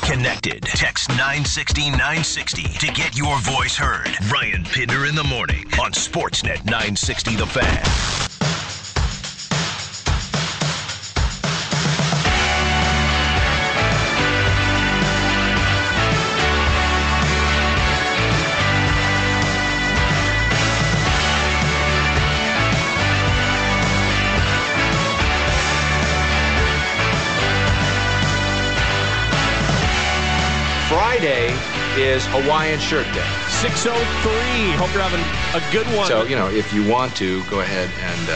connected. Text 960-960 to get your voice heard. Ryan Pinder in the morning on Sportsnet 960 The Fan. Friday is Hawaiian Shirt Day. 6:03. Hope you're having a good one. So, if you want to, go ahead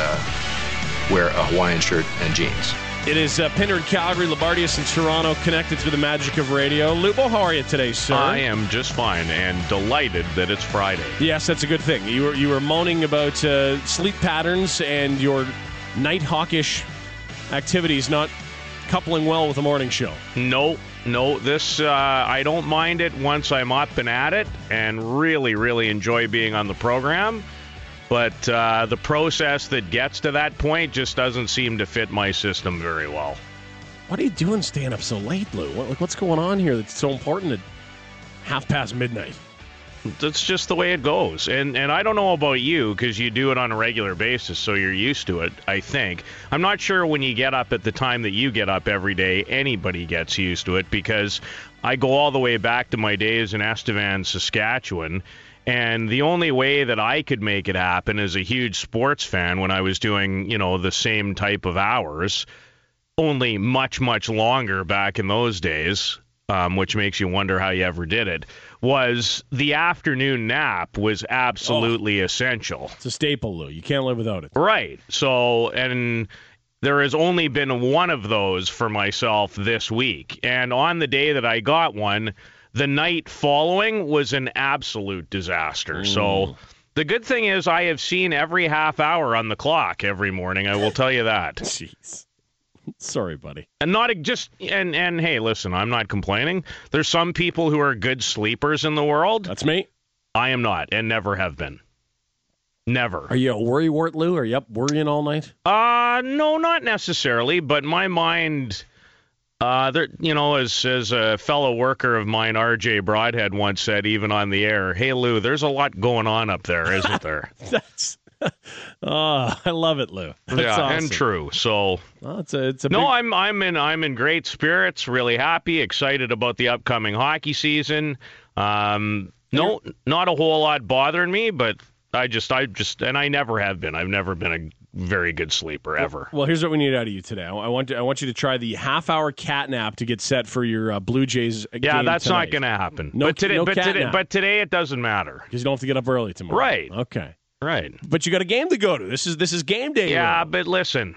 and wear a Hawaiian shirt and jeans. It is Pinder in Calgary, Labardius in Toronto, connected through the magic of radio. Lubo, how are you today, sir? I am just fine and delighted that it's Friday. Yes, that's a good thing. You were moaning about sleep patterns and your night hawkish activities not coupling well with the morning show. No, this, I don't mind it once I'm up and at it and really, really enjoy being on the program. But the process that gets to that point just doesn't seem to fit my system very well. What are you doing staying up so late, Lou? What's going on here that's so important at 1:30 midnight? That's just the way it goes. And I don't know about you because you do it on a regular basis, so you're used to it, I think. I'm not sure when you get up at the time that you get up every day, anybody gets used to it because I go all the way back to my days in Estevan, Saskatchewan. And the only way that I could make it happen as a huge sports fan when I was doing, the same type of hours, only much, much longer back in those days, which makes you wonder how you ever did it, was the afternoon nap was absolutely essential. It's a staple, Lou. You can't live without it. Right. So, and there has only been one of those for myself this week. And on the day that I got one, the night following was an absolute disaster. So the good thing is I have seen every half hour on the clock every morning. I will tell you that. Jeez. Sorry, buddy. And not just and hey, listen, I'm not complaining. There's some people who are good sleepers in the world. That's me. I am not and never have been. Never. Are you a worrywart, Lou? Are you up worrying all night? No, not necessarily, but my mind there, as a fellow worker of mine, RJ Broadhead, once said, even on the air, "Hey Lou, there's a lot going on up there, isn't there?" I love it, Lou. That's awesome. And true. So it's a no, I'm in great spirits, really happy, excited about the upcoming hockey season. No, not a whole lot bothering me, but I just, and I never have been. I've never been a very good sleeper ever. Well, here's what we need out of you today. I want you to try the half-hour cat nap to get set for your Blue Jays game Yeah, that's tonight. not going to happen. But today it doesn't matter because you don't have to get up early tomorrow. Right. Okay. Right. But you got a game to go to. This is game day. Yeah, but listen,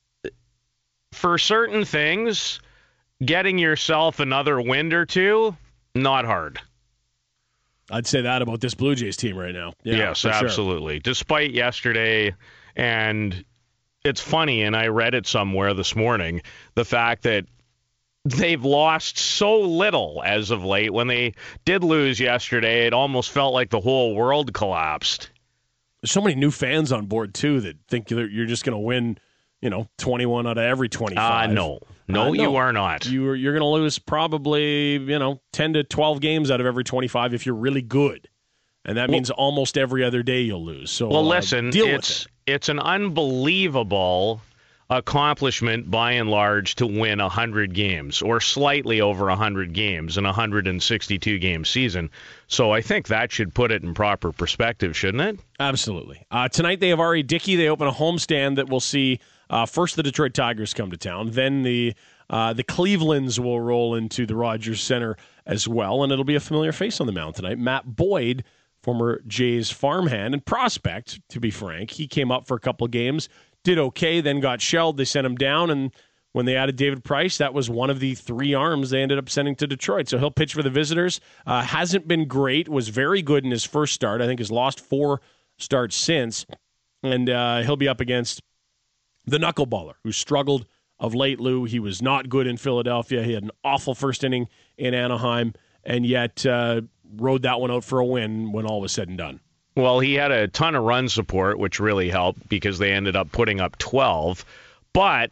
for certain things, getting yourself another win or two, not hard. I'd say that about this Blue Jays team right now. Yeah, yes, absolutely. Sure. Despite yesterday, and it's funny, and I read it somewhere this morning, the fact that they've lost so little as of late. When they did lose yesterday, it almost felt like the whole world collapsed. There's so many new fans on board, too, that think you're just going to win, 21 out of every 25. No, you are not. You're going to lose probably, 10 to 12 games out of every 25 if you're really good. And that means almost every other day you'll lose. So, listen, deal with it. It's an unbelievable accomplishment, by and large, to win 100 games or slightly over 100 games in a 162-game season. So I think that should put it in proper perspective, shouldn't it? Absolutely. Tonight they have R.A. Dickey. They open a homestand that will see first the Detroit Tigers come to town. Then the Clevelands will roll into the Rogers Center as well, and it'll be a familiar face on the mound tonight. Matt Boyd, former Jays farmhand and prospect, to be frank. He came up for a couple of games, did okay, then got shelled. They sent him down, and when they added David Price, that was one of the three arms they ended up sending to Detroit. So he'll pitch for the visitors. Hasn't been great, was very good in his first start. I think has lost 4 starts since. And he'll be up against the knuckleballer, who struggled of late, Lou. He was not good in Philadelphia. He had an awful first inning in Anaheim, and yet rode that one out for a win when all was said and done. Well, he had a ton of run support, which really helped because they ended up putting up 12. But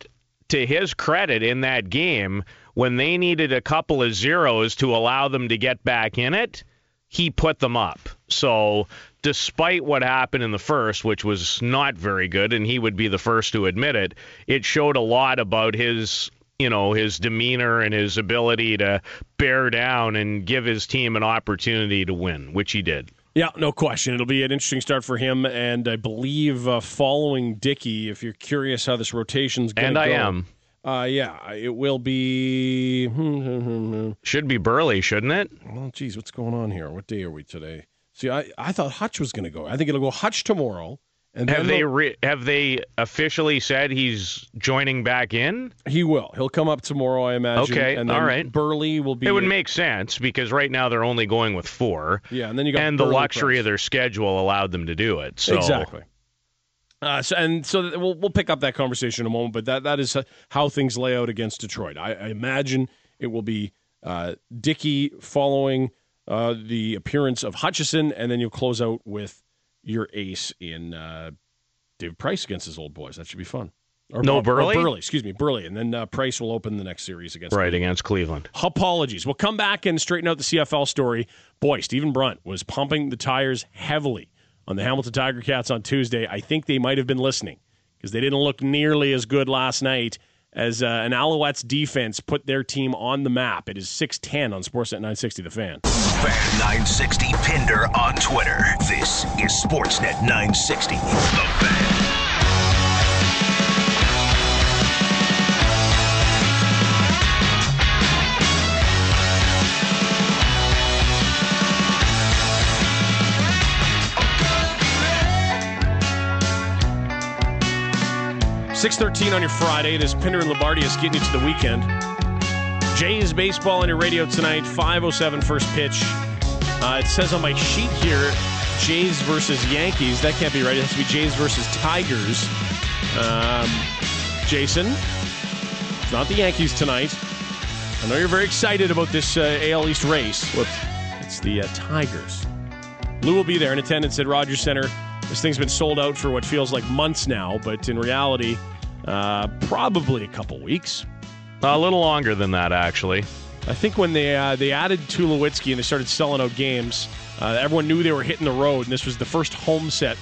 to his credit in that game, when they needed a couple of zeros to allow them to get back in it, he put them up. So despite what happened in the first, which was not very good, and he would be the first to admit it, it showed a lot about his demeanor and his ability to bear down and give his team an opportunity to win, which he did. Yeah, no question. It'll be an interesting start for him, and I believe following Dickey, if you're curious how this rotation's going to go. And I am. Yeah, it will be... Should be Burley, shouldn't it? Well, geez, what's going on here? What day are we today? See, I thought Hutch was going to go. I think it'll go Hutch tomorrow. And have they officially said he's joining back in? He will. He'll come up tomorrow, I imagine. Okay, and then all right. Burley will be... It would make sense, because right now they're only going with 4. Yeah, and then you got and Burley the luxury Price. of their schedule allowed them to do it. So. Exactly. So we'll pick up that conversation in a moment, but that is how things lay out against Detroit. I imagine it will be Dickey following the appearance of Hutchison, and then you'll close out with your ace in David Price against his old boys. That should be fun. Burley. And then Price will open the next series against Cleveland. Apologies. We'll come back and straighten out the CFL story. Boy, Stephen Brunt was pumping the tires heavily on the Hamilton Tiger Cats on Tuesday. I think they might have been listening, because they didn't look nearly as good last night as an Alouettes defense put their team on the map. It is 6:10 on Sportsnet 960 The Fan. Fan 960 Pinder on Twitter. This is Sportsnet 960 The Fan. .613 on your Friday. It is Pinder and Labardius getting you to the weekend. Jays baseball on your radio tonight. 5:07 first pitch. It says on my sheet here, Jays versus Yankees. That can't be right. It has to be Jays versus Tigers. Jason, it's not the Yankees tonight. I know you're very excited about this AL East race. It's the Tigers. Lou will be there in attendance at Rogers Center. This thing's been sold out for what feels like months now, but in reality, probably a couple weeks. A little longer than that, actually. I think when they added Tulowitzki and they started selling out games, everyone knew they were hitting the road, and this was the first home set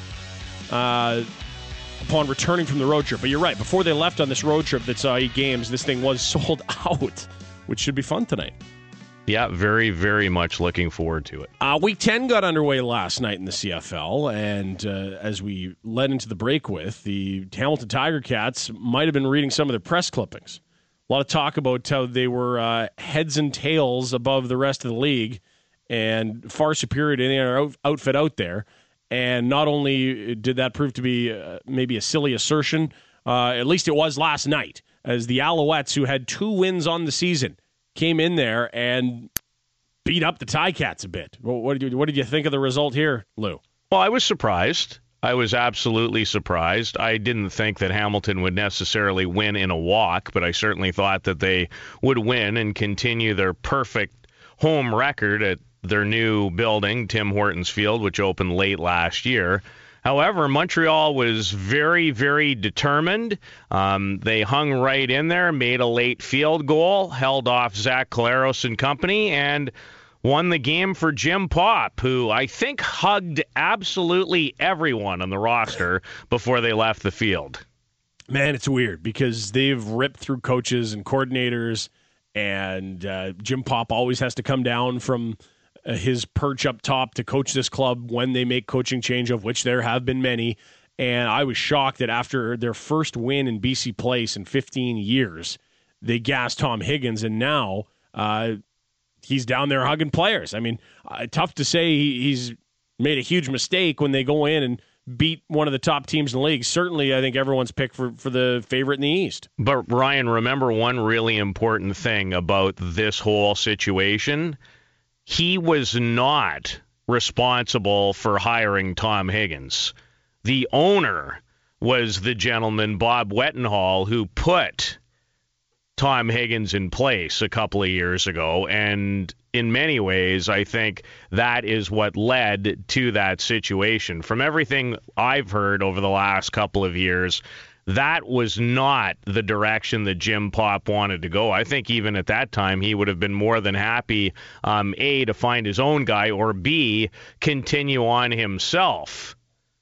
upon returning from the road trip. But you're right, before they left on this road trip that saw 8 games, this thing was sold out, which should be fun tonight. Yeah, very, very much looking forward to it. Week 10 got underway last night in the CFL, and as we led into the break with, the Hamilton Tiger Cats might have been reading some of their press clippings. A lot of talk about how they were heads and tails above the rest of the league and far superior to any other outfit out there. And not only did that prove to be maybe a silly assertion, at least it was last night, as the Alouettes, who had 2 wins on the season, came in there and beat up the Ticats a bit. What did you think of the result here, Lou? Well, I was surprised. I was absolutely surprised. I didn't think that Hamilton would necessarily win in a walk, but I certainly thought that they would win and continue their perfect home record at their new building, Tim Hortons Field, which opened late last year. However, Montreal was very, very determined. They hung right in there, made a late field goal, held off Zach Collaros and company, and won the game for Jim Popp, who I think hugged absolutely everyone on the roster before they left the field. Man, it's weird because they've ripped through coaches and coordinators, and Jim Popp always has to come down from his perch up top to coach this club when they make coaching change, of which there have been many. And I was shocked that after their first win in BC Place in 15 years, they gassed Tom Higgins, and now he's down there hugging players. I mean, tough to say he's made a huge mistake when they go in and beat one of the top teams in the league. Certainly, I think everyone's picked for the favorite in the East. But, Ryan, remember one really important thing about this whole situation. He was not responsible for hiring Tom Higgins. The owner was the gentleman, Bob Wettenhall, who put Tom Higgins in place a couple of years ago. And in many ways, I think that is what led to that situation. From everything I've heard over the last couple of years, that was not the direction that Jim Popp wanted to go. I think even at that time, he would have been more than happy, A, to find his own guy, or B, continue on himself.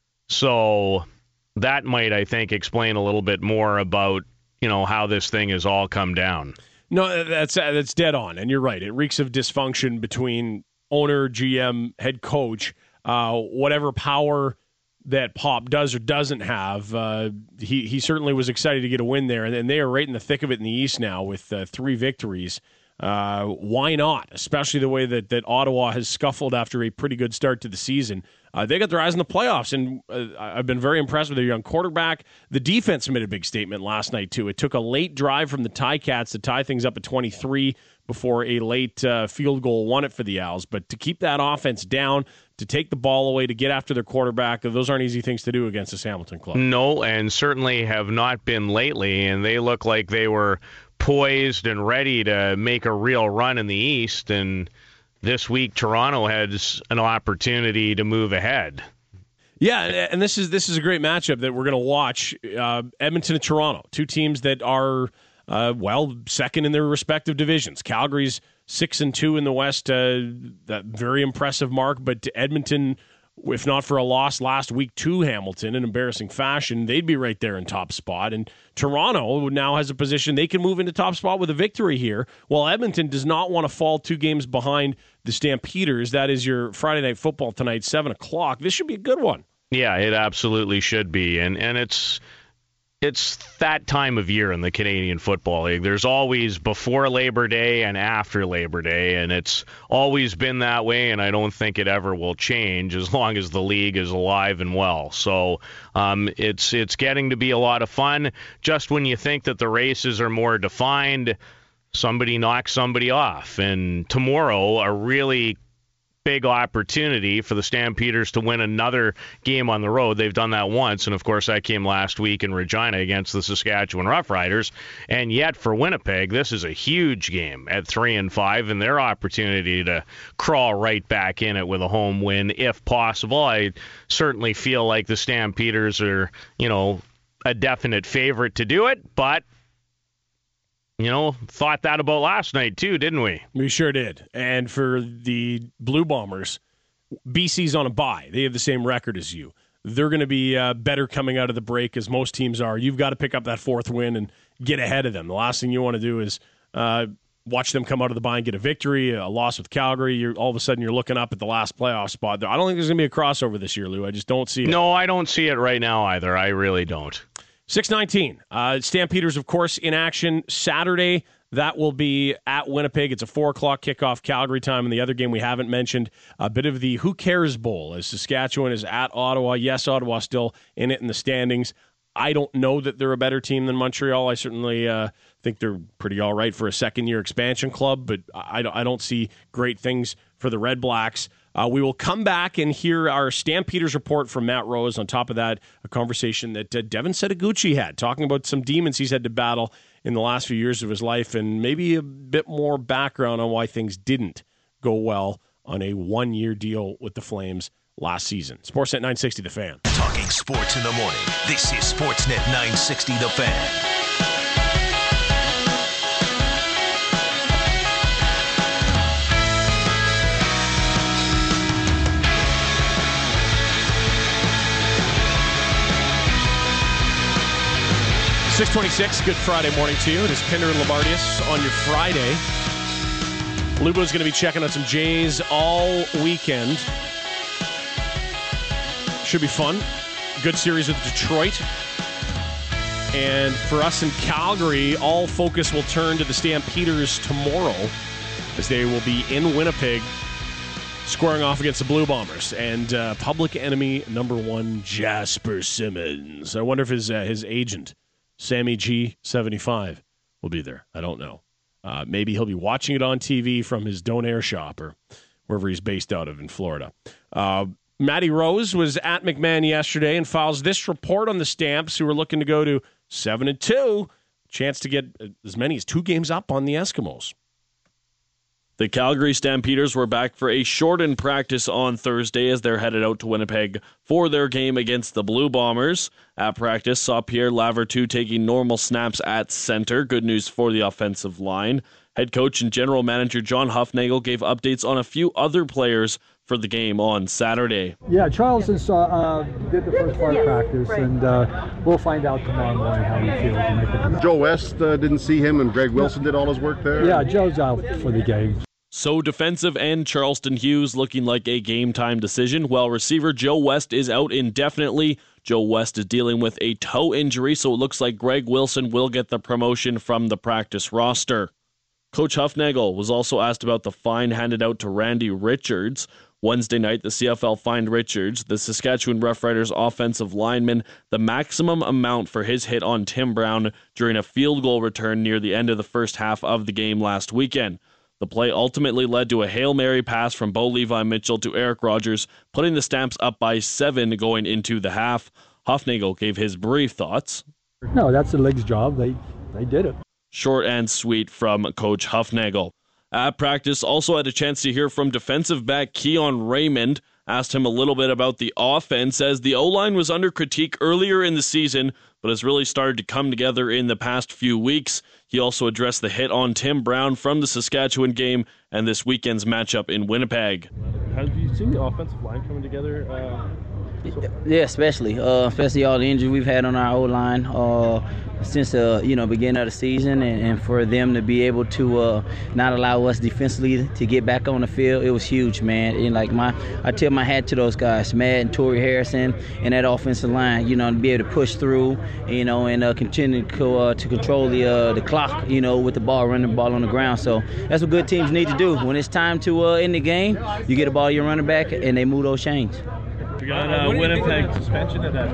So that might, I think, explain a little bit more about, how this thing has all come down. No, that's dead on, and you're right. It reeks of dysfunction between owner, GM, head coach. Whatever power that Popp does or doesn't have, he certainly was excited to get a win there, and they are right in the thick of it in the East now with 3 victories. Why not? Especially the way that Ottawa has scuffled after a pretty good start to the season. They got their eyes in the playoffs, and I've been very impressed with their young quarterback. The defense made a big statement last night, too. It took a late drive from the Ticats to tie things up at 23 before a late field goal won it for the Owls. But to keep that offense down, to take the ball away, to get after their quarterback, those aren't easy things to do against this Hamilton club. No, and certainly have not been lately, and they look like they were poised and ready to make a real run in the East, and this week Toronto has an opportunity to move ahead. Yeah, and this is a great matchup that we're going to watch. Edmonton and Toronto, 2 teams that are second in their respective divisions. Calgary's 6-2 in the West, that very impressive mark, but Edmonton, if not for a loss last week to Hamilton in embarrassing fashion, they'd be right there in top spot. And Toronto now has a position they can move into top spot with a victory here, while Edmonton does not want to fall 2 games behind the Stampeders. That is your Friday Night Football tonight, 7 o'clock. This should be a good one. Yeah, it absolutely should be. And it's that time of year in the Canadian Football League. There's always before Labor Day and after Labor Day, and it's always been that way, and I don't think it ever will change as long as the league is alive and well. So it's getting to be a lot of fun. Just when you think that the races are more defined, somebody knocks somebody off. And tomorrow, a really big opportunity for the Stampeders to win another game on the road. They've done that once, and of course that came last week in Regina against the Saskatchewan Roughriders. And yet for Winnipeg, this is a huge game at 3-5, and their opportunity to crawl right back in it with a home win if possible. I certainly feel like the Stampeders are, a definite favorite to do it, but thought that about last night too, didn't we? We sure did. And for the Blue Bombers, BC's on a bye. They have the same record as you. They're going to be better coming out of the break, as most teams are. You've got to pick up that 4th win and get ahead of them. The last thing you want to do is watch them come out of the bye and get a victory, a loss with Calgary. All of a sudden you're looking up at the last playoff spot. I don't think there's going to be a crossover this year, Lou. I just don't see it. No, I don't see it right now either. I really don't. 6:19. Stampeders, of course, in action Saturday. That will be at Winnipeg. It's a 4 o'clock kickoff Calgary time. And the other game we haven't mentioned, a bit of the Who Cares Bowl, as Saskatchewan is at Ottawa. Yes, Ottawa still in it in the standings. I don't know that they're a better team than Montreal. I certainly think they're pretty all right for a second-year expansion club, but I don't see great things for the Red Blacks. We will come back and hear our Stampeders report from Matt Rose. On top of that, a conversation that Devin Setoguchi had, talking about some demons he's had to battle in the last few years of his life, and maybe a bit more background on why things didn't go well on a 1-year deal with the Flames last season. Sportsnet 960 The Fan. Talking sports in the morning. This is Sportsnet 960 The Fan. .626, good Friday morning to you. It is Pinder and Labardius on your Friday. Lubo's going to be checking out some Jays all weekend. Should be fun. Good series with Detroit. And for us in Calgary, all focus will turn to the Stampeders tomorrow, as they will be in Winnipeg squaring off against the Blue Bombers. And public enemy number 1, Jasper Simmons. I wonder if his agent, Sammy G75, will be there. I don't know. Maybe he'll be watching it on TV from his Donair shop or wherever he's based out of in Florida. Matty Rose was at McMahon yesterday and files this report on the Stamps, who are looking to go to 7-2. Chance to get as many as 2 games up on the Eskimos. The Calgary Stampeders were back for a shortened practice on Thursday as they're headed out to Winnipeg for their game against the Blue Bombers. At practice, saw Pierre Lavertu taking normal snaps at center. Good news for the offensive line. Head coach and general manager John Hufnagel gave updates on a few other players for the game on Saturday. Yeah, Charleston did the first part of practice, and we'll find out tomorrow morning how he feels. Joe West, didn't see him, and Greg Wilson did all his work there? Yeah, Joe's out for the game. So defensive end Charleston Hughes looking like a game-time decision, while receiver Joe West is out indefinitely. Joe West is dealing with a toe injury, so it looks like Greg Wilson will get the promotion from the practice roster. Coach Hufnagel was also asked about the fine handed out to Randy Richards. Wednesday night, the CFL fined Richards, the Saskatchewan Roughriders offensive lineman, the maximum amount for his hit on Tim Brown during a field goal return near the end of the first half of the game last weekend. The play ultimately led to a Hail Mary pass from Bo Levi Mitchell to Eric Rogers, putting the Stamps up by 7 going into the half. Hufnagel gave his brief thoughts. No, that's the league's job. They did it. Short and sweet from Coach Hufnagel. At practice, also had a chance to hear from defensive back Keon Raymond. Asked him a little bit about the offense, as the O-line was under critique earlier in the season, but has really started to come together in the past few weeks. He also addressed the hit on Tim Brown from the Saskatchewan game and this weekend's matchup in Winnipeg. Have you seen the offensive line coming together? Yeah, especially all the injuries we've had on our O-line since beginning of the season, and for them to be able to not allow us defensively to get back on the field, it was huge, man. And I tip my hat to those guys, Matt and Torrey Harrison, and that offensive line, to be able to push through, and continue to control the clock, with the ball, running the ball on the ground. So that's what good teams need to do. When it's time to end the game, you get the ball to your running back, and they move those chains. We got Winnipeg suspension of that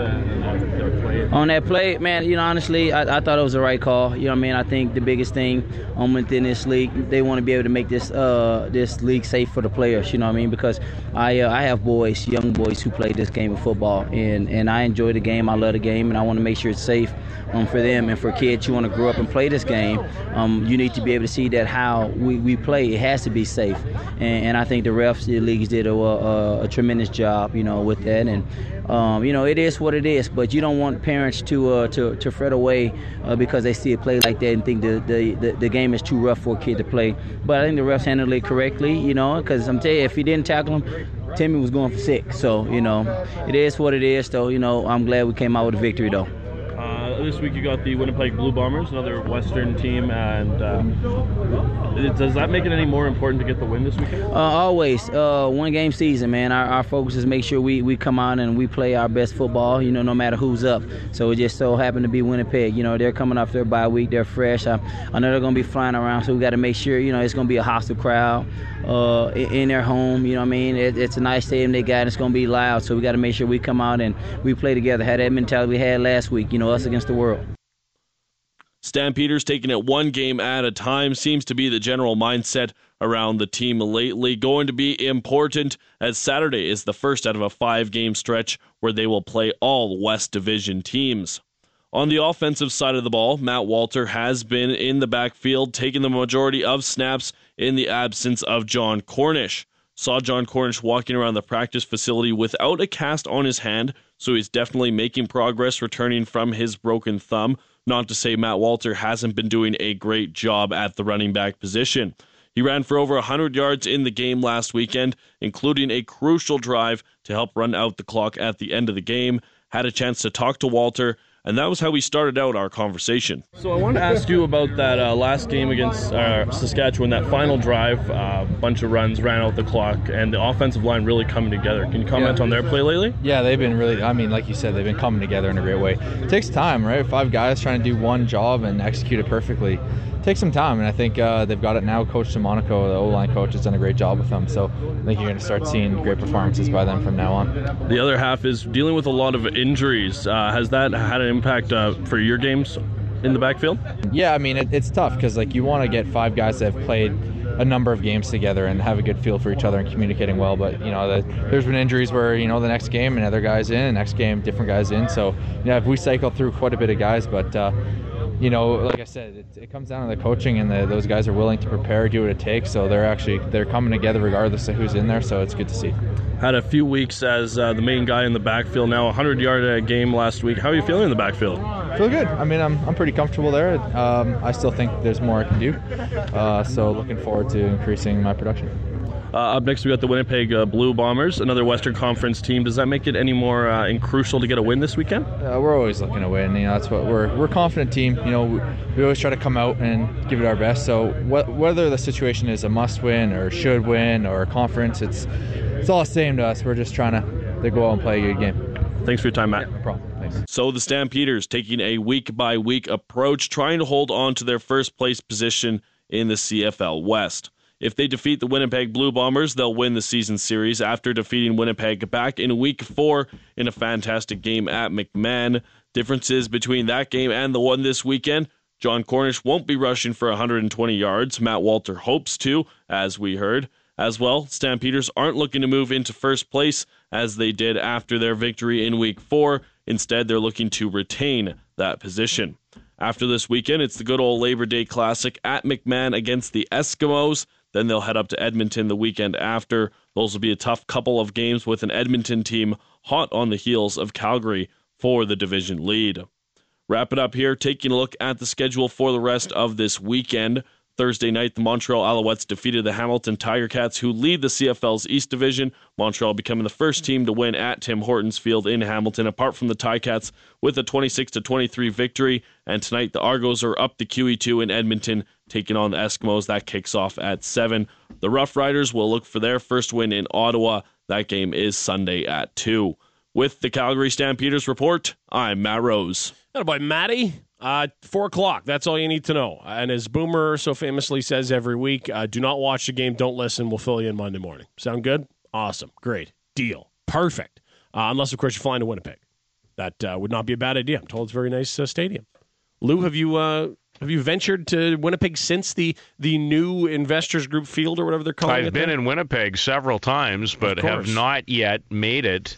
player. On that play, man, honestly, I thought it was the right call. I think the biggest thing within this league, they want to be able to make this league safe for the players. Because I have young boys who play this game of football, and I enjoy the game. I love the game, and I want to make sure it's safe for them. And for kids who want to grow up and play this game, you need to be able to see that how we play, it has to be safe. And I think the refs, the leagues did a tremendous job, with that. And it is what it is, but you don't want parents to fret away because they see a play like that and think the game is too rough for a kid to play. But I think the refs handled it correctly, because I'm telling you, if he didn't tackle him, Timmy was going for 6. So, it is what it is, though. I'm glad we came out with a victory, though. This week you got the Winnipeg Blue Bombers, another Western team, and does that make it any more important to get the win this weekend? Always. One-game season, man. Our focus is make sure we come out and we play our best football, no matter who's up. So it just so happened to be Winnipeg. They're coming off their bye week. They're fresh. I know they're going to be flying around, so we got to make sure, it's going to be a hostile crowd in their home. It's a nice stadium they got, and it's going to be loud, so we got to make sure we come out and we play together. Had that mentality we had last week, us against the world. Stampeders taking it one game at a time seems to be the general mindset around the team lately. Going to be important, as Saturday is the first out of a 5-game stretch where they will play all West Division teams. On the offensive side of the ball, Matt Walter has been in the backfield, taking the majority of snaps in the absence of John Cornish. Saw John Cornish walking around the practice facility without a cast on his hand, so he's definitely making progress returning from his broken thumb. Not to say Matt Walter hasn't been doing a great job at the running back position. He ran for over 100 yards in the game last weekend, including a crucial drive to help run out the clock at the end of the game. Had a chance to talk to Walter, and that was how we started out our conversation. So I wanted to ask you about that last game against Saskatchewan, that final drive, bunch of runs, ran out the clock, and the offensive line really coming together. Can you comment on their play lately? Yeah, they've been really, like you said, they've been coming together in a great way. It takes time, right? 5 guys trying to do one job and execute it perfectly. It takes some time, and I think they've got it now. Coach Monaco, the O-line coach, has done a great job with them, so I think you're going to start seeing great performances by them from now on. The other half is dealing with a lot of injuries. Has that had an impact for your games in the backfield? Yeah, it's tough because you want to get 5 guys that have played a number of games together and have a good feel for each other and communicating well, but there's been injuries where the next game another guy's in, and next game different guys in, so we cycle through quite a bit of guys, but like I said, it comes down to the coaching, and those guys are willing to prepare, do what it takes. So they're coming together regardless of who's in there. So it's good to see. Had a few weeks as the main guy in the backfield. Now 100-yard game last week. How are you feeling in the backfield? Feel good. I mean, I'm pretty comfortable there. I still think there's more I can do. So looking forward to increasing my production. Up next, we got the Winnipeg Blue Bombers, another Western Conference team. Does that make it any more crucial to get a win this weekend? We're always looking to win. That's what we're a confident team. We always try to come out and give it our best. So whether the situation is a must win or should win or a conference, it's all the same to us. We're just trying to go out and play a good game. Thanks for your time, Matt. Yeah, no problem. Thanks. So the Stampeders taking a week-by-week approach, trying to hold on to their first-place position in the CFL West. If they defeat the Winnipeg Blue Bombers, they'll win the season series after defeating Winnipeg back in Week 4 in a fantastic game at McMahon. Differences between that game and the one this weekend: John Cornish won't be rushing for 120 yards. Matt Walter hopes to, as we heard. As well, Stampeders aren't looking to move into first place as they did after their victory in Week 4. Instead, they're looking to retain that position. After this weekend, it's the good old Labor Day Classic at McMahon against the Eskimos. Then they'll head up to Edmonton the weekend after. Those will be a tough couple of games with an Edmonton team hot on the heels of Calgary for the division lead. Wrap it up here, taking a look at the schedule for the rest of this weekend. Thursday night, the Montreal Alouettes defeated the Hamilton Tiger Cats, who lead the CFL's East Division. Montreal becoming the first team to win at Tim Hortons Field in Hamilton, apart from the Ticats, with a 26-23 victory. And tonight, the Argos are up to QE2 in Edmonton, taking on the Eskimos. That kicks off at 7. The Rough Riders will look for their first win in Ottawa. That game is Sunday at 2. With the Calgary Stampeders report, I'm Matt Rose. Attaboy, Matty. 4 o'clock. That's all you need to know. And as Boomer so famously says every week, do not watch the game. Don't listen. We'll fill you in Monday morning. Sound good? Awesome. Great. Deal. Perfect. Unless, of course, you're flying to Winnipeg. That would not be a bad idea. I'm told it's a very nice stadium. Lou, have you ventured to Winnipeg since the new Investors Group Field or whatever they're calling it? I've been in Winnipeg several times, but have not yet made it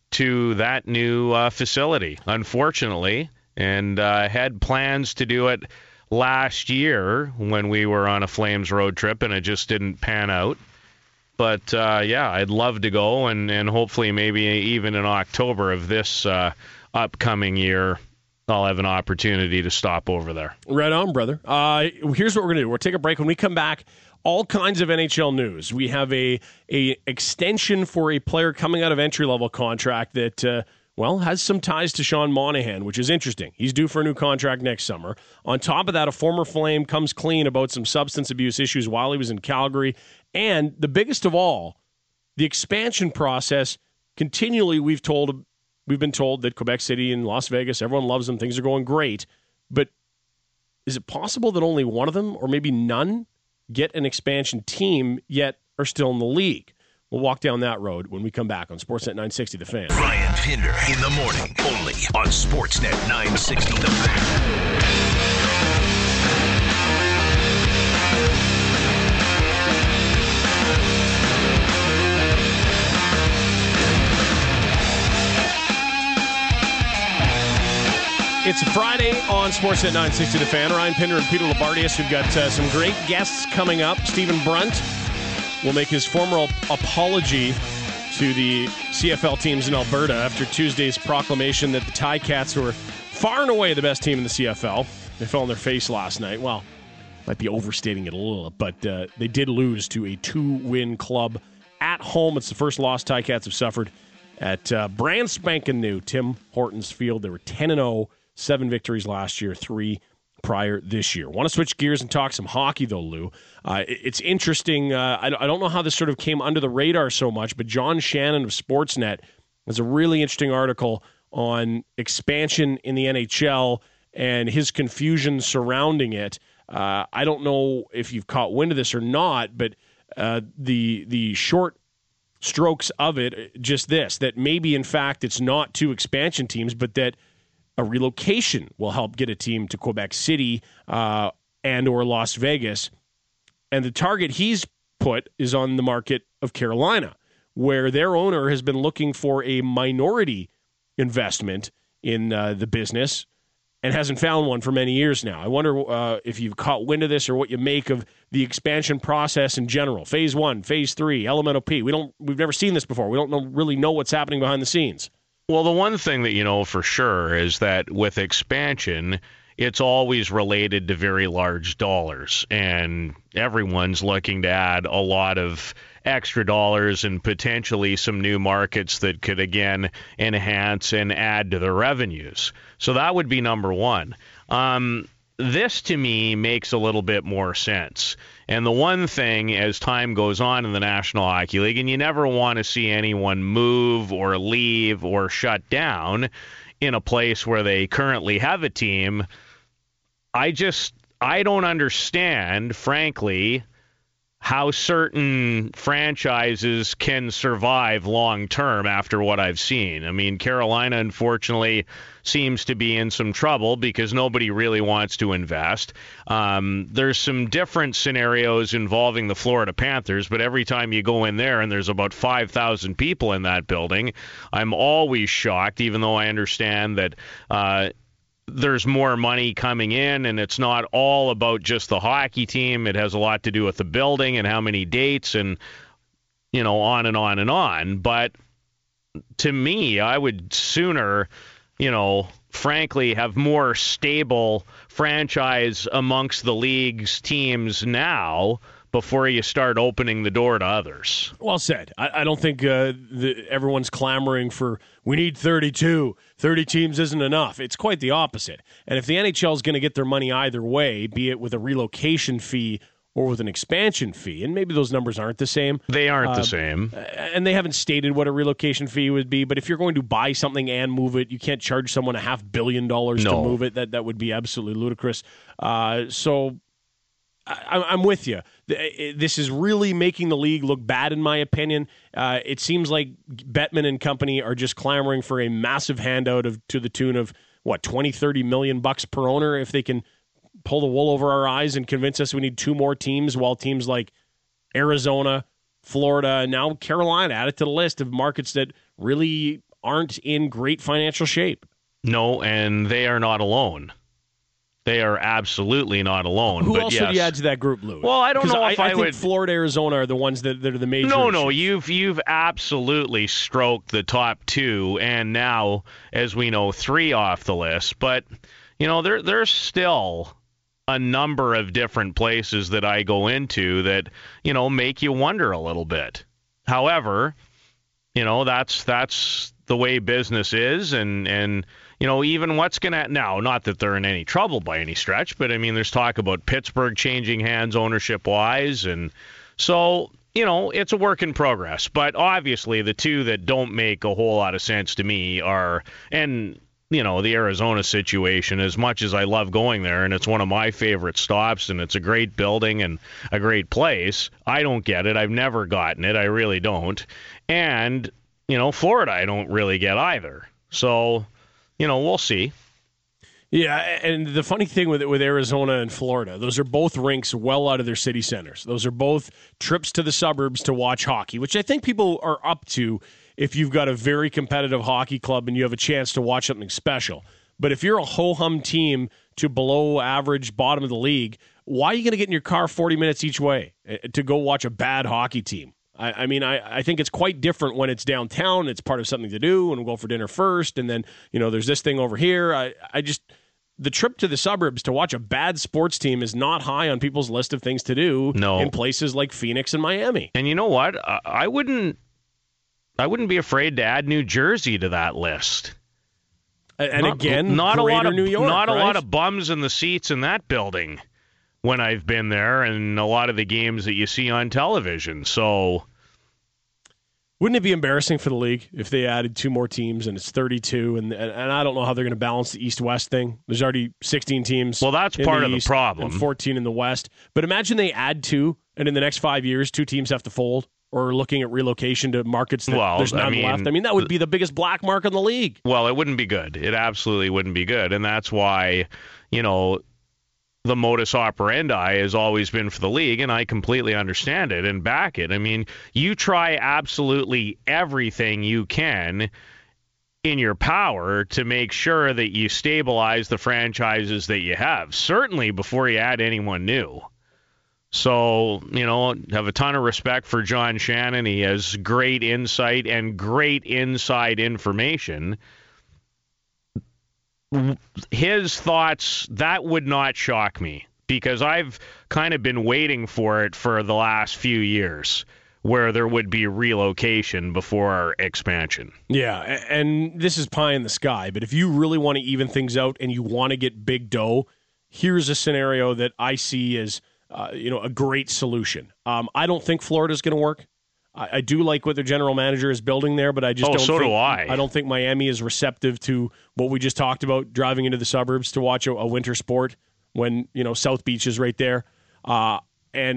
to that new facility, unfortunately. And had plans to do it last year when we were on a Flames road trip, and it just didn't pan out. But, I'd love to go, and hopefully maybe even in October of this upcoming year, I'll have an opportunity to stop over there. Right on, brother. Here's what we're going to do. We'll take a break. When we come back, all kinds of NHL news. We have a extension for a player coming out of entry-level contract that has some ties to Sean Monahan, which is interesting. He's due for a new contract next summer. On top of that, a former Flame comes clean about some substance abuse issues while he was in Calgary. And the biggest of all, the expansion process. Continually, we've been told that Quebec City and Las Vegas, everyone loves them, things are going great. But is it possible that only one of them, or maybe none, get an expansion team, yet are still in the league? We'll walk down that road when we come back on Sportsnet 960 The Fan. Ryan Pinder in the morning, only on Sportsnet 960 The Fan. It's a Friday on Sportsnet 960 The Fan. Ryan Pinder and Peter Labardius. We've got some great guests coming up. Stephen Brunt will make his formal apology to the CFL teams in Alberta after Tuesday's proclamation that the Ticats were far and away the best team in the CFL. They fell on their face last night. Well, might be overstating it a little, but they did lose to a 2-win club at home. It's the first loss Ticats have suffered at brand spanking new Tim Hortons Field. They were 10-0, 7 victories last year, 3 prior this year. Want to switch gears and talk some hockey, though, Lou. It's interesting. I don't know how this sort of came under the radar so much, but John Shannon of Sportsnet has a really interesting article on expansion in the NHL and his confusion surrounding it. I don't know if you've caught wind of this or not, but the short strokes of it, just this, that maybe, in fact, it's not 2 expansion teams, but that a relocation will help get a team to Quebec City and or Las Vegas. And the target he's put is on the market of Carolina, where their owner has been looking for a minority investment in the business. and hasn't found one for many years now. I wonder if you've caught wind of this or what you make of the expansion process in general. Phase 1, Phase 3, Elemental P. We've never seen this before. We don't really know what's happening behind the scenes. Well, the one thing that you know for sure is that with expansion, it's always related to very large dollars, and everyone's looking to add a lot of extra dollars and potentially some new markets that could, again, enhance and add to their revenues. So that would be number one. This, to me, makes a little bit more sense. And the one thing, as time goes on in the National Hockey League, and you never want to see anyone move or leave or shut down in a place where they currently have a team, I don't understand, frankly, how certain franchises can survive long term after what I've seen. I mean, Carolina, unfortunately, seems to be in some trouble because nobody really wants to invest. There's some different scenarios involving the Florida Panthers, but every time you go in there and there's about 5,000 people in that building, I'm always shocked, even though I understand that there's more money coming in, and it's not all about just the hockey team. It has a lot to do with the building and how many dates and, on and on and on. But to me, I would sooner, frankly, have more stable franchise amongst the league's teams now before you start opening the door to others. Well said. I don't think everyone's clamoring for, we need 32. 30 teams isn't enough. It's quite the opposite. And if the NHL is going to get their money either way, be it with a relocation fee or with an expansion fee, and maybe those numbers aren't the same. They aren't the same. And they haven't stated what a relocation fee would be, but if you're going to buy something and move it, you can't charge someone $500 million to move it. That would be absolutely ludicrous. So I'm with you. This is really making the league look bad, in my opinion. It seems like Bettman and company are just clamoring for a massive handout to the tune of, $20-30 million per owner if they can pull the wool over our eyes and convince us we need 2 more teams, while teams like Arizona, Florida, and now Carolina added to the list of markets that really aren't in great financial shape. No, and they are not alone. They are absolutely not alone. Who else would you add to that group, Lou? Well, I don't know if I think would. Florida, Arizona are the ones that are the major. No, you've absolutely stroked the top 2, and now, as we know, 3 off the list. But there's still a number of different places that I go into that make you wonder a little bit. However, that's the way business is, and. Even what's going to now, not that they're in any trouble by any stretch, but I mean, there's talk about Pittsburgh changing hands ownership-wise. And so, it's a work in progress. But obviously, the 2 that don't make a whole lot of sense to me are, and, the Arizona situation, as much as I love going there, and it's one of my favorite stops, and it's a great building and a great place, I don't get it. I've never gotten it. I really don't. And, Florida, I don't really get either. So, we'll see. Yeah, and the funny thing with Arizona and Florida, those are both rinks well out of their city centers. Those are both trips to the suburbs to watch hockey, which I think people are up to if you've got a very competitive hockey club and you have a chance to watch something special. But if you're a ho-hum team to below average, bottom of the league, why are you going to get in your car 40 minutes each way to go watch a bad hockey team? I think it's quite different when it's downtown. It's part of something to do, and we'll go for dinner first, and then, there's this thing over here. The trip to the suburbs to watch a bad sports team is not high on people's list of things to do in places like Phoenix and Miami. And you know what? I wouldn't be afraid to add New Jersey to that list. And again, not a lot of New York, not a lot of bums in the seats in that building when I've been there, and a lot of the games that you see on television. So, wouldn't it be embarrassing for the league if they added 2 more teams and it's 32? And I don't know how they're going to balance the East-West thing. There's already 16 teams. Well, that's part of the problem. And 14 in the West. But imagine they add 2, and in the next 5 years, 2 teams have to fold, or looking at relocation to markets that there's none left. I mean, that would be the biggest black mark on the league. Well, it wouldn't be good. It absolutely wouldn't be good. And that's why, the modus operandi has always been for the league, and I completely understand it and back it. I mean, you try absolutely everything you can in your power to make sure that you stabilize the franchises that you have, certainly before you add anyone new. So, have a ton of respect for John Shannon. He has great insight and great inside information. His thoughts, that would not shock me, because I've kind of been waiting for it for the last few years, where there would be relocation before expansion. Yeah, and this is pie in the sky, but if you really want to even things out and you want to get big dough, here's a scenario that I see as a great solution. I don't think Florida's going to work. I do like what their general manager is building there, but I just do I. I don't think Miami is receptive to what we just talked about, driving into the suburbs to watch a winter sport when South Beach is right there. And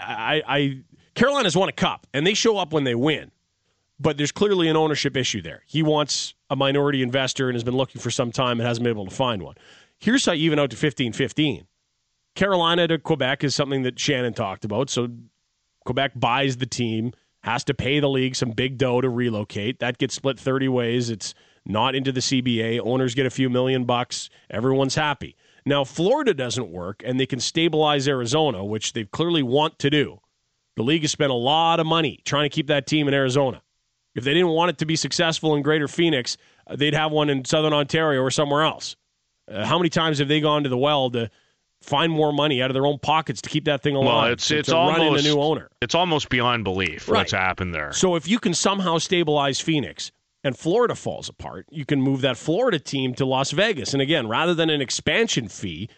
Carolina's won a cup, and they show up when they win. But there's clearly an ownership issue there. He wants a minority investor and has been looking for some time and hasn't been able to find one. Here's how you even out to 15-15. Carolina to Quebec is something that Shannon talked about. So Quebec buys the team, has to pay the league some big dough to relocate. That gets split 30 ways. It's not into the CBA. Owners get a few $1,000,000. Everyone's happy. Now, Florida doesn't work, and they can stabilize Arizona, which they clearly want to do. The league has spent a lot of money trying to keep that team in Arizona. If they didn't want it to be successful in Greater Phoenix, they'd have one in Southern Ontario or somewhere else. How many times have they gone to the well to find more money out of their own pockets to keep that thing alive? Well, it's almost run in a new owner. It's almost beyond belief what's happened there. So if you can somehow stabilize Phoenix and Florida falls apart, you can move that Florida team to Las Vegas. And again, rather than an expansion fee,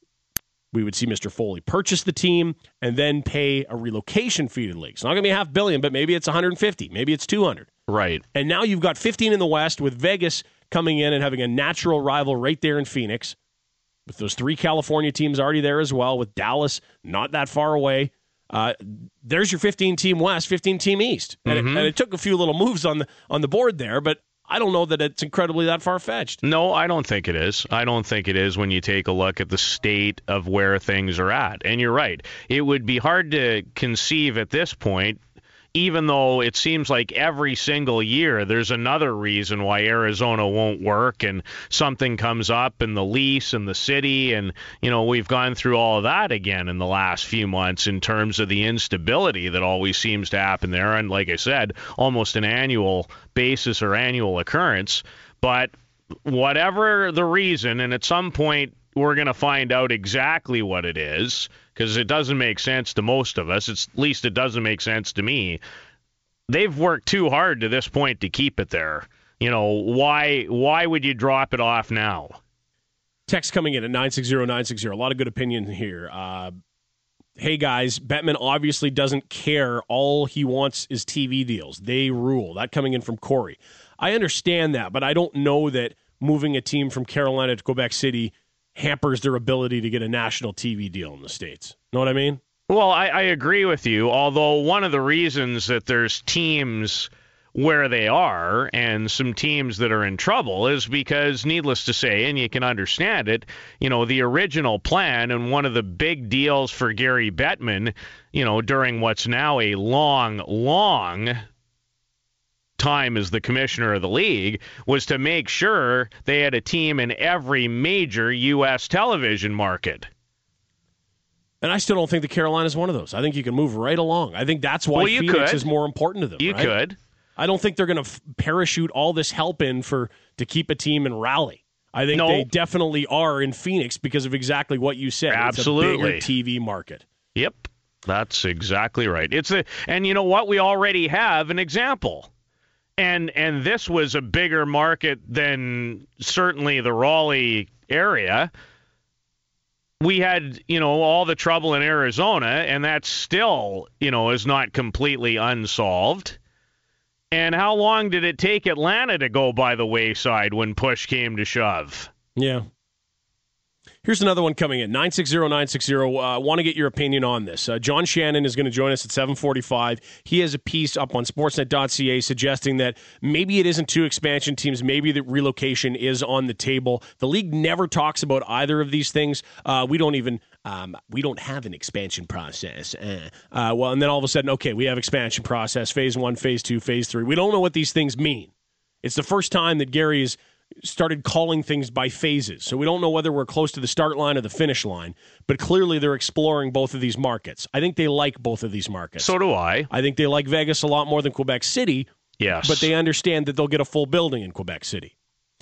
we would see Mr. Foley purchase the team and then pay a relocation fee to the league. It's not going to be $500 million, but maybe it's 150, maybe it's 200. Right. And now you've got 15 in the West with Vegas coming in and having a natural rival right there in Phoenix, with those 3 California teams already there as well, with Dallas not that far away. There's your 15-team West, 15-team East. And it took a few little moves on the board there, but I don't know that it's incredibly that far-fetched. No, I don't think it is. I don't think it is when you take a look at the state of where things are at. And you're right. It would be hard to conceive at this point, even though it seems like every single year there's another reason why Arizona won't work, and something comes up in the lease and the city, and we've gone through all of that again in the last few months in terms of the instability that always seems to happen there, and like I said, almost an annual basis or annual occurrence. But whatever the reason, and at some point we're going to find out exactly what it is, because it doesn't make sense to most of us. At least it doesn't make sense to me. They've worked too hard to this point to keep it there. Why would you drop it off now? Text coming in at 960-960. A lot of good opinion here. Hey, guys, Bettman obviously doesn't care. All he wants is TV deals. They rule. That coming in from Corey. I understand that, but I don't know that moving a team from Carolina to Quebec City hampers their ability to get a national TV deal in the States. Know what I mean? Well, I agree with you, although one of the reasons that there's teams where they are and some teams that are in trouble is because, needless to say, and you can understand it, the original plan and one of the big deals for Gary Bettman, during what's now a long time as the commissioner of the league, was to make sure they had a team in every major U.S. television market. And I still don't think the Carolina is one of those. I think you can move right along. I think that's why Phoenix is more important to them. You could. I don't think they're going to parachute all this help in to keep a team and rally. I think they definitely are in Phoenix because of exactly what you said. Absolutely. It's a bigger TV market. Yep, that's exactly right. And you know what? We already have an example. And this was a bigger market than certainly the Raleigh area. We had, all the trouble in Arizona, and that still, is not completely unsolved. And how long did it take Atlanta to go by the wayside when push came to shove? Yeah. Here's another one coming in, 960-960. Want to get your opinion on this. John Shannon is going to join us at 7:45. He has a piece up on sportsnet.ca suggesting that maybe it isn't 2 expansion teams. Maybe the relocation is on the table. The league never talks about either of these things. We don't have an expansion process. And then all of a sudden, okay, we have expansion process, phase 1, phase 2, phase 3. We don't know what these things mean. It's the first time that Gary has started calling things by phases. So we don't know whether we're close to the start line or the finish line, but clearly they're exploring both of these markets. I think they like both of these markets. So do I. I think they like Vegas a lot more than Quebec City. Yes. But they understand that they'll get a full building in Quebec City.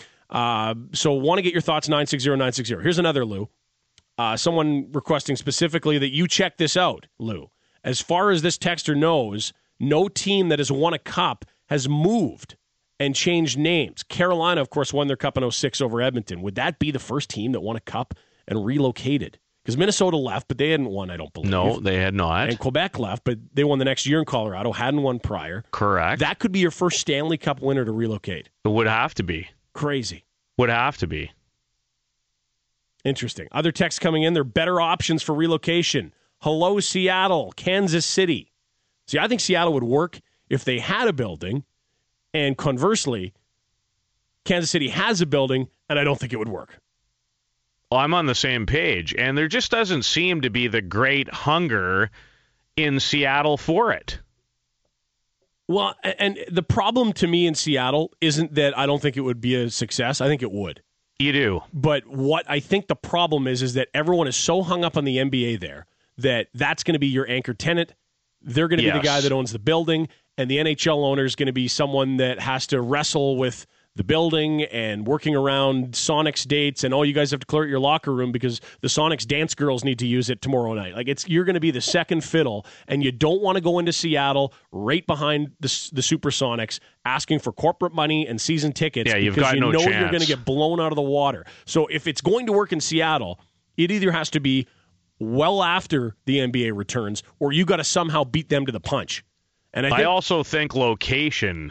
So want to get your thoughts, 960-960. Here's another, Lou. Someone requesting specifically that you check this out, Lou. As far as this texter knows, no team that has won a cup has moved and changed names. Carolina, of course, won their cup in 06 over Edmonton. Would that be the first team that won a cup and relocated? Because Minnesota left, but they hadn't won, I don't believe. No, they had not. And Quebec left, but they won the next year in Colorado, hadn't won prior. Correct. That could be your first Stanley Cup winner to relocate. It would have to be. Crazy. Would have to be. Interesting. Other texts coming in. There are better options for relocation. Hello, Seattle, Kansas City. See, I think Seattle would work if they had a building, and conversely, Kansas City has a building, and I don't think it would work. Well, I'm on the same page, and there just doesn't seem to be the great hunger in Seattle for it. Well, and the problem to me in Seattle isn't that I don't think it would be a success. I think it would. You do. But what I think the problem is that everyone is so hung up on the NBA there that that's going to be your anchor tenant. They're going to be the guy that owns the building, and the NHL owner is going to be someone that has to wrestle with the building and working around Sonics dates, and you guys have to clear out your locker room because the Sonics dance girls need to use it tomorrow night. Like you're going to be the second fiddle, and you don't want to go into Seattle right behind the Supersonics asking for corporate money and season tickets. Yeah, you've because got no chance. chance. You're going to get blown out of the water. So if it's going to work in Seattle, it either has to be well after the NBA returns, or you got to somehow beat them to the punch. And I also think location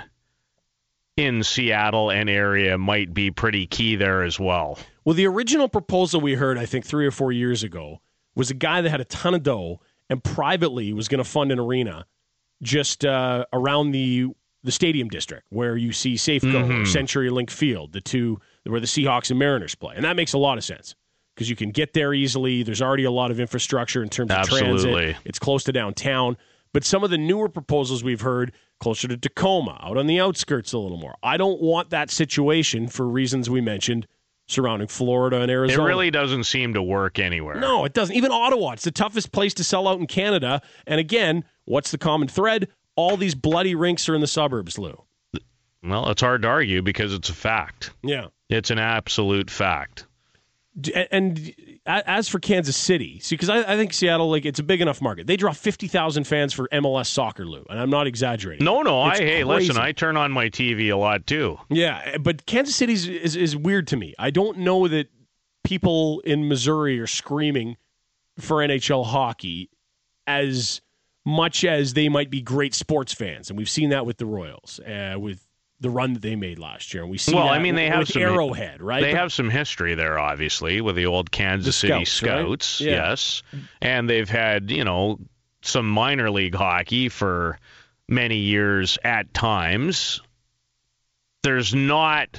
in Seattle and area might be pretty key there as well. Well, the original proposal we heard, I think 3 or 4 years ago, was a guy that had a ton of dough and privately was going to fund an arena just around the stadium district where you see Safeco or CenturyLink Field, the two where the Seahawks and Mariners play. And that makes a lot of sense because you can get there easily. There's already a lot of infrastructure in terms of transit. It's close to downtown. But some of the newer proposals we've heard, closer to Tacoma, out on the outskirts a little more. I don't want that situation for reasons we mentioned surrounding Florida and Arizona. It really doesn't seem to work anywhere. No, it doesn't. Even Ottawa, it's the toughest place to sell out in Canada. And again, what's the common thread? All these bloody rinks are in the suburbs, Lou. Well, it's hard to argue because it's a fact. Yeah. It's an absolute fact. And as for Kansas City, see, because I think Seattle, it's a big enough market. They draw 50,000 fans for MLS soccer, Lou, and I'm not exaggerating. No, crazy. Listen, I turn on my TV a lot too. Yeah, but Kansas City is weird to me. I don't know that people in Missouri are screaming for NHL hockey as much as they might be great sports fans, and we've seen that with the Royals, with the run that they made last year. And we see they have some Arrowhead, right? They have some history there, obviously, with the old Kansas City Scouts, right? Yeah. Yes. And they've had, some minor league hockey for many years at times. There's not,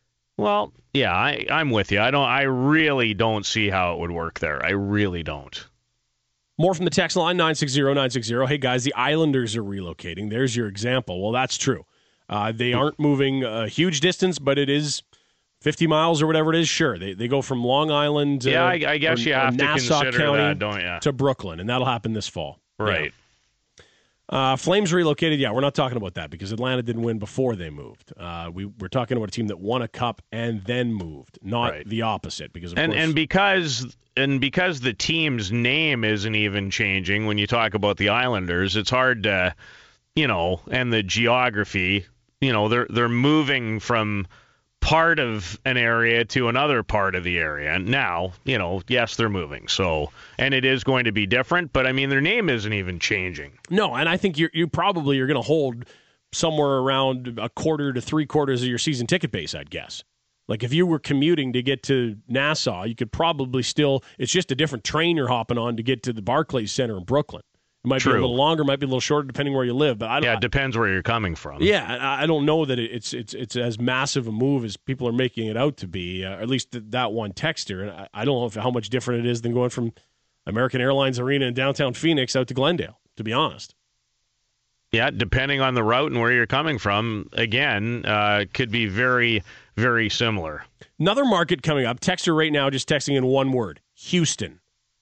I'm with you. I really don't see how it would work there. I really don't. More from the text line, 960-960. Hey, guys, the Islanders are relocating. There's your example. Well, that's true. They aren't moving a huge distance, but it is 50 miles or whatever it is. Sure, they go from Long Island I guess you have to Nassau consider County that, don't you? To Brooklyn, and that'll happen this fall. Right. Yeah. Flames relocated. Yeah, we're not talking about that because Atlanta didn't win before they moved. We're talking about a team that won a cup and then moved, not the opposite. Because of course, because the team's name isn't even changing when you talk about the Islanders, it's hard to, and the geography. They're moving from part of an area to another part of the area. And now, yes, they're moving. So, and it is going to be different, but their name isn't even changing. No, and I think you probably are going to hold somewhere around a quarter to 3/4 of your season ticket base, I'd guess. Like if you were commuting to get to Nassau, you could probably it's just a different train you're hopping on to get to the Barclays Center in Brooklyn. It might be a little longer, might be a little shorter, depending where you live. But it depends where you're coming from. Yeah, I don't know that it's as massive a move as people are making it out to be. Or at least that one texter, and I don't know how much different it is than going from American Airlines Arena in downtown Phoenix out to Glendale. To be honest. Yeah, depending on the route and where you're coming from, again, could be very, very similar. Another market coming up, texter right now just texting in one word, Houston.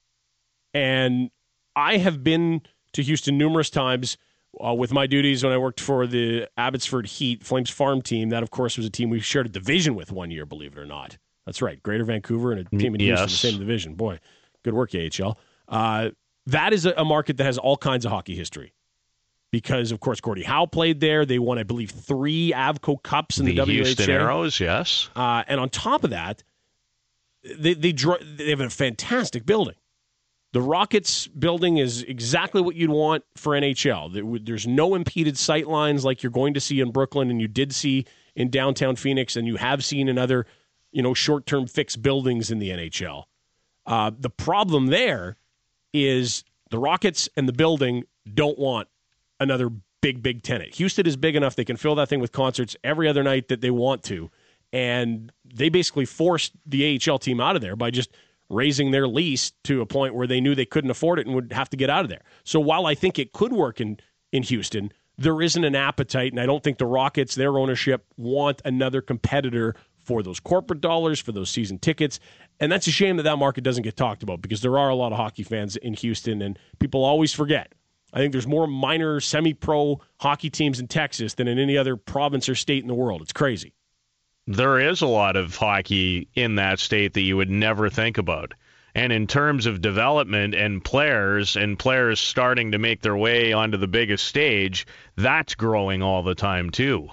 And I have been to Houston numerous times with my duties when I worked for the Abbotsford Heat, Flames farm team. That, of course, was a team we shared a division with one year, believe it or not. That's right, Greater Vancouver and a team in Houston, the same division. Boy, good work, AHL. That is a market that has all kinds of hockey history. Because, of course, Gordie Howe played there. They won, I believe, 3 Avco Cups in the WHA. Houston Aeros, yes. And on top of that, they have a fantastic building. The Rockets building is exactly what you'd want for NHL. There's no impeded sight lines like you're going to see in Brooklyn and you did see in downtown Phoenix and you have seen in other, short-term fixed buildings in the NHL. The problem there is the Rockets and the building don't want another big tenant. Houston is big enough they can fill that thing with concerts every other night that they want to, and they basically forced the AHL team out of there by just raising their lease to a point where they knew they couldn't afford it and would have to get out of there. So while I think it could work in Houston, there isn't an appetite, and I don't think the Rockets, their ownership, want another competitor for those corporate dollars, for those season tickets, and that's a shame that market doesn't get talked about because there are a lot of hockey fans in Houston, and people always forget. I think there's more minor semi-pro hockey teams in Texas than in any other province or state in the world. It's crazy. There is a lot of hockey in that state that you would never think about. And in terms of development and players starting to make their way onto the biggest stage, that's growing all the time too.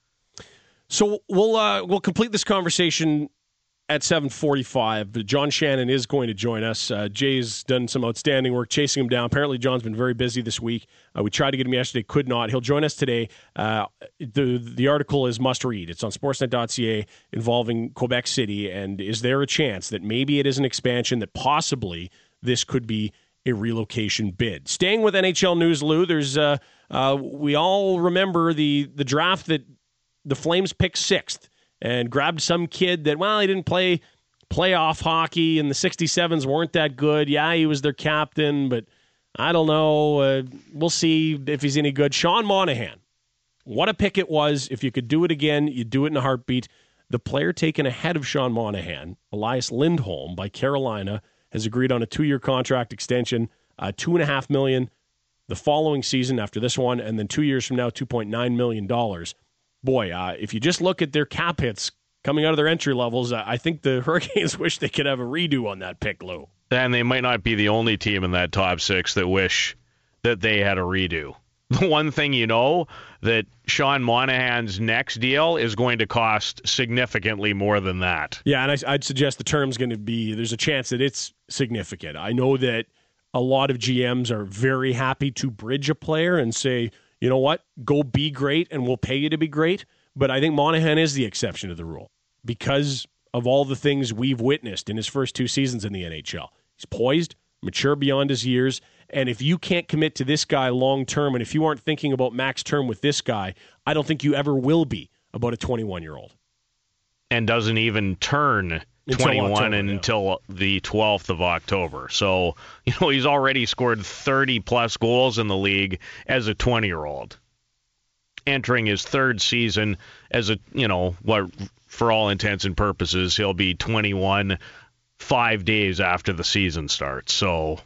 So we'll complete this conversation at 7:45. John Shannon is going to join us. Jay's done some outstanding work chasing him down. Apparently, John's been very busy this week. We tried to get him yesterday, could not. He'll join us today. The article is must read. It's on sportsnet.ca involving Quebec City. And is there a chance that maybe it is an expansion, that possibly this could be a relocation bid? Staying with NHL news, Lou, there's we all remember the draft that the Flames picked 6th. And grabbed some kid that, he didn't play playoff hockey, and the 67s weren't that good. Yeah, he was their captain, but I don't know. We'll see if he's any good. Sean Monahan, what a pick it was. If you could do it again, you'd do it in a heartbeat. The player taken ahead of Sean Monahan, Elias Lindholm by Carolina, has agreed on a 2-year contract extension, $2.5 million the following season after this one, and then 2 years from now, $2.9 million. Boy, if you just look at their cap hits coming out of their entry levels, I think the Hurricanes wish they could have a redo on that pick, Lou. And they might not be the only team in that top 6 that wish that they had a redo. The one thing that Sean Monahan's next deal is going to cost significantly more than that. Yeah, and I'd suggest the term's going to be, there's a chance that it's significant. I know that a lot of GMs are very happy to bridge a player and say, you know what, go be great and we'll pay you to be great. But I think Monahan is the exception to the rule because of all the things we've witnessed in his first 2 seasons in the NHL. He's poised, mature beyond his years, and if you can't commit to this guy long term, and if you aren't thinking about max term with this guy, I don't think you ever will be about a 21-year-old. And doesn't even turn 21 until the 12th of October. So, he's already scored 30-plus goals in the league as a 20-year-old. Entering his 3rd season as for all intents and purposes, he'll be 21 5 days after the season starts. So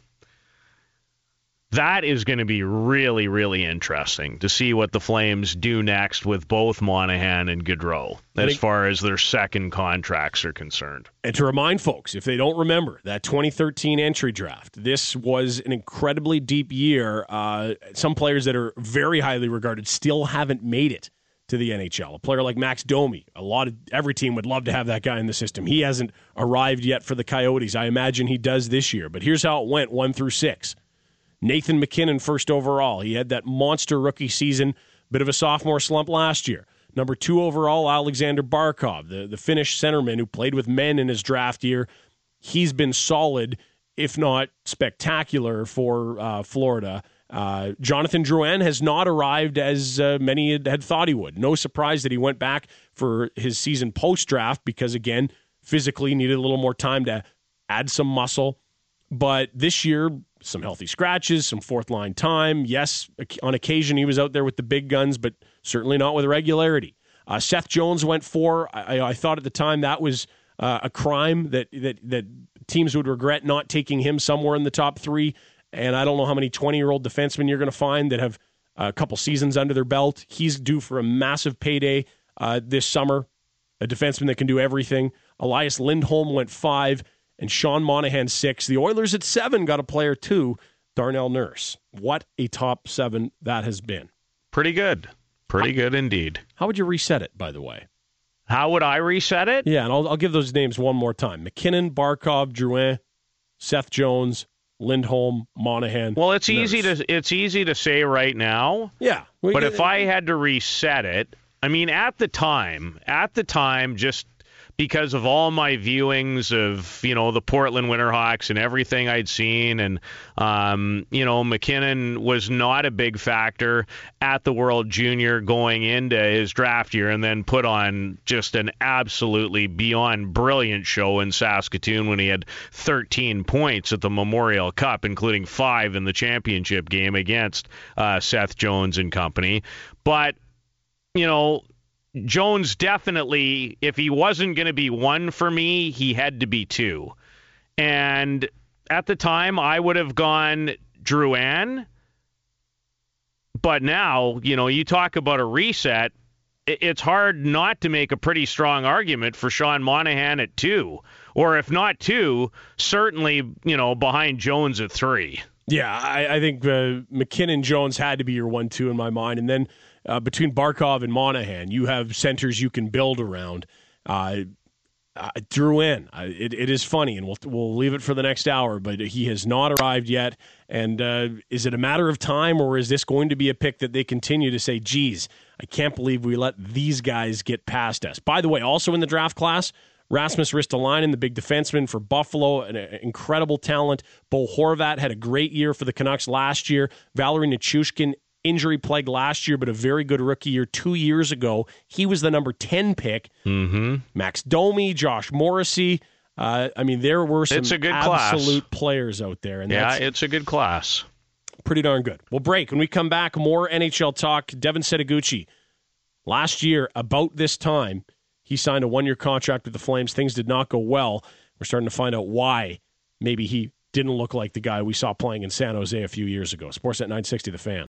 that is going to be really, really interesting to see what the Flames do next with both Monahan and Gaudreau as far as their second contracts are concerned. And to remind folks, if they don't remember, that 2013 entry draft, this was an incredibly deep year. Some players that are very highly regarded still haven't made it to the NHL. A player like Max Domi, every team would love to have that guy in the system. He hasn't arrived yet for the Coyotes. I imagine he does this year. But here's how it went, 1 through 6. Nathan McKinnon, first overall. He had that monster rookie season, bit of a sophomore slump last year. Number 2 overall, Alexander Barkov, the Finnish centerman who played with men in his draft year. He's been solid, if not spectacular, for Florida. Jonathan Drouin has not arrived as many had thought he would. No surprise that he went back for his season post-draft because, again, physically needed a little more time to add some muscle. But this year, some healthy scratches, some fourth-line time. Yes, on occasion he was out there with the big guns, but certainly not with regularity. Seth Jones went 4. I thought at the time that was a crime that teams would regret not taking him somewhere in the top 3. And I don't know how many 20-year-old defensemen you're going to find that have a couple seasons under their belt. He's due for a massive payday this summer, a defenseman that can do everything. Elias Lindholm went 5, and Sean Monahan 6. The Oilers at 7 got a player too, Darnell Nurse. What a top 7 that has been. Pretty good. Pretty good indeed. How would you reset it, by the way? How would I reset it? Yeah, and I'll give those names one more time. McKinnon, Barkov, Drouin, Seth Jones, Lindholm, Monahan. Well, it's Nurse. easy to say right now. Yeah. But if I had to reset it, I mean, at the time, just because of all my viewings of, the Portland Winterhawks and everything I'd seen, and, McKinnon was not a big factor at the World Junior going into his draft year, and then put on just an absolutely beyond brilliant show in Saskatoon when he had 13 points at the Memorial Cup, including 5 in the championship game against Seth Jones and company. But, Jones definitely, if he wasn't going to be 1 for me, he had to be 2. And at the time, I would have gone Drouin. But now, you talk about a reset, it's hard not to make a pretty strong argument for Sean Monahan at 2. Or if not 2, certainly, behind Jones at 3. Yeah, I think McKinnon-Jones had to be your 1-2 in my mind. And then between Barkov and Monahan, you have centers you can build around. Drouin, it is funny, and we'll leave it for the next hour, but he has not arrived yet. And is it a matter of time, or is this going to be a pick that they continue to say, geez, I can't believe we let these guys get past us? By the way, also in the draft class, Rasmus Ristolainen, the big defenseman for Buffalo, an incredible talent. Bo Horvat had a great year for the Canucks last year. Valeri Nichushkin, injury plagued last year, but a very good rookie year 2 years ago. He was the number 10 pick. Mm-hmm. Max Domi, Josh Morrissey. There were some absolute players out there. And it's a good class. Pretty darn good. We'll break. When we come back, more NHL talk. Devin Setoguchi. Last year, about this time, he signed a 1-year contract with the Flames. Things did not go well. We're starting to find out why maybe he didn't look like the guy we saw playing in San Jose a few years ago. Sportsnet 960, The Fan.